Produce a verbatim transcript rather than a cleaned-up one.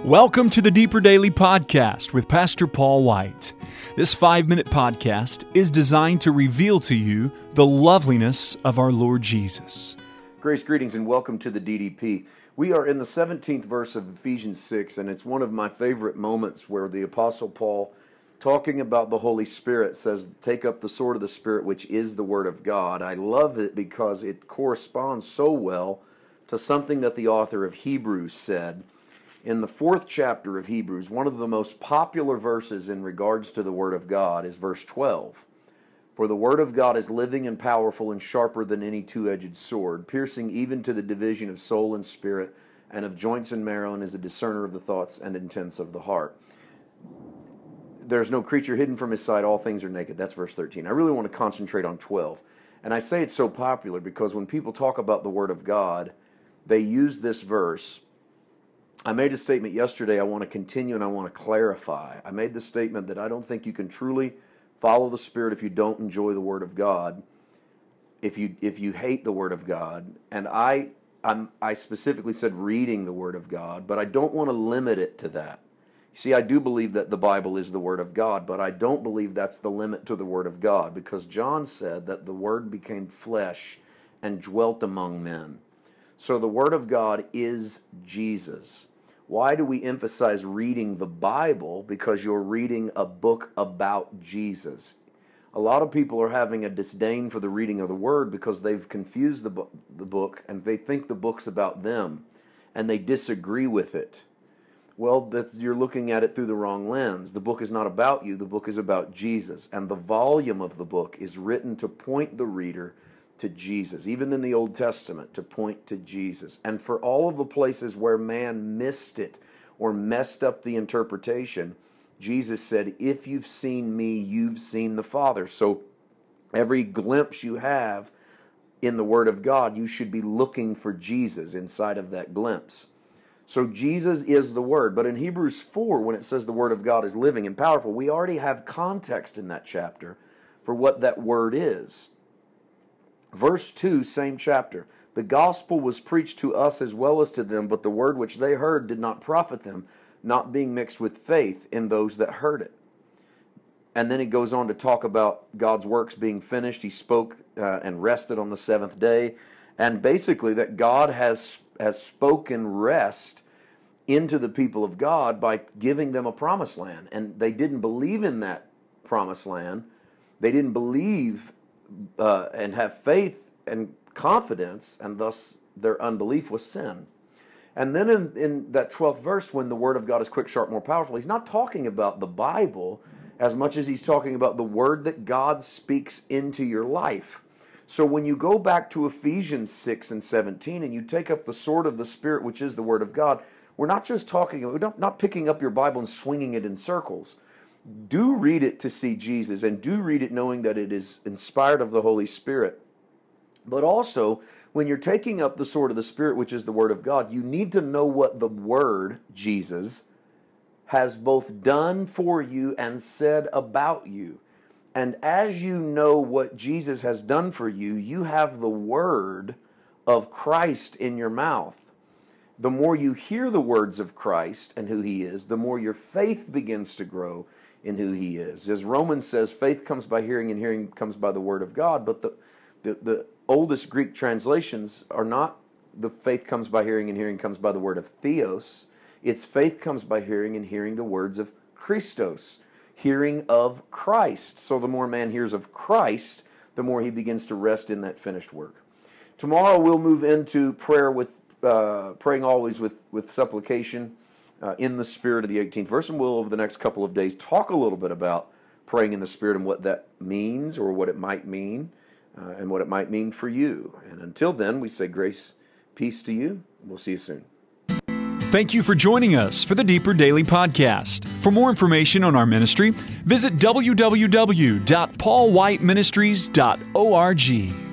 Welcome to the Deeper Daily Podcast with Pastor Paul White. This five-minute podcast is designed to reveal to you the loveliness of our Lord Jesus. Grace, greetings, and welcome to the D D P. We are in the seventeenth verse of Ephesians six, and it's one of my favorite moments where the Apostle Paul, talking about the Holy Spirit, says, take up the sword of the Spirit, which is the Word of God. I love it because it corresponds so well to something that the author of Hebrews said. In the fourth chapter of Hebrews, one of the most popular verses in regards to the Word of God is verse twelve. For the Word of God is living and powerful and sharper than any two-edged sword, piercing even to the division of soul and spirit and of joints and marrow, and is a discerner of the thoughts and intents of the heart. There's no creature hidden from His sight, all things are naked. That's verse thirteen. I really want to concentrate on twelve. And I say it's so popular because when people talk about the Word of God, they use this verse. I made a statement yesterday I want to continue and I want to clarify. I made the statement that I don't think you can truly follow the Spirit if you don't enjoy the Word of God, if you if you hate the Word of God. And I I'm, I specifically said reading the Word of God, but I don't want to limit it to that. See, I do believe that the Bible is the Word of God, but I don't believe that's the limit to the Word of God, because John said that the Word became flesh and dwelt among men. So the Word of God is Jesus. Why do we emphasize reading the Bible? Because you're reading a book about Jesus. A lot of people are having a disdain for the reading of the Word because they've confused the, bu- the book and they think the book's about them and they disagree with it. Well, that's, you're looking at it through the wrong lens. The book is not about you. The book is about Jesus. And the volume of the book is written to point the reader to Jesus, even in the Old Testament, to point to Jesus. And for all of the places where man missed it or messed up the interpretation, Jesus said, if you've seen me, you've seen the Father. So every glimpse you have in the Word of God, you should be looking for Jesus inside of that glimpse. So Jesus is the Word. But in Hebrews four, when it says the Word of God is living and powerful, we already have context in that chapter for what that Word is. Verse two, same chapter. The gospel was preached to us as well as to them, but the word which they heard did not profit them, not being mixed with faith in those that heard it. And then he goes on to talk about God's works being finished. He spoke uh, and rested on the seventh day. And basically that God has, has spoken rest into the people of God by giving them a promised land. And they didn't believe in that promised land. They didn't believe Uh, and have faith and confidence, and thus their unbelief was sin. And then in, in that twelfth verse, when the Word of God is quick, sharp, more powerful, he's not talking about the Bible as much as he's talking about the Word that God speaks into your life. So when you go back to Ephesians six and seventeen and you take up the sword of the Spirit, which is the Word of God, we're not just talking, we're not, not picking up your Bible and swinging it in circles. Do read it to see Jesus, and do read it knowing that it is inspired of the Holy Spirit. But also, when you're taking up the sword of the Spirit, which is the Word of God, you need to know what the Word, Jesus, has both done for you and said about you. And as you know what Jesus has done for you, you have the Word of Christ in your mouth. The more you hear the words of Christ and who He is, the more your faith begins to grow in who He is. As Romans says, faith comes by hearing and hearing comes by the Word of God. But the, the, the oldest Greek translations are not the faith comes by hearing and hearing comes by the word of theos. It's faith comes by hearing and hearing the words of Christos, hearing of Christ. So the more man hears of Christ, the more he begins to rest in that finished work. Tomorrow we'll move into prayer with uh, praying always with, with supplication. Uh, in the Spirit of the eighteenth verse, and we'll over the next couple of days talk a little bit about praying in the Spirit and what that means, or what it might mean, uh, and what it might mean for you. And until then, we say grace, peace to you. We'll see you soon. Thank you for joining us for the Deeper Daily Podcast. For more information on our ministry, visit w w w dot paul white ministries dot org.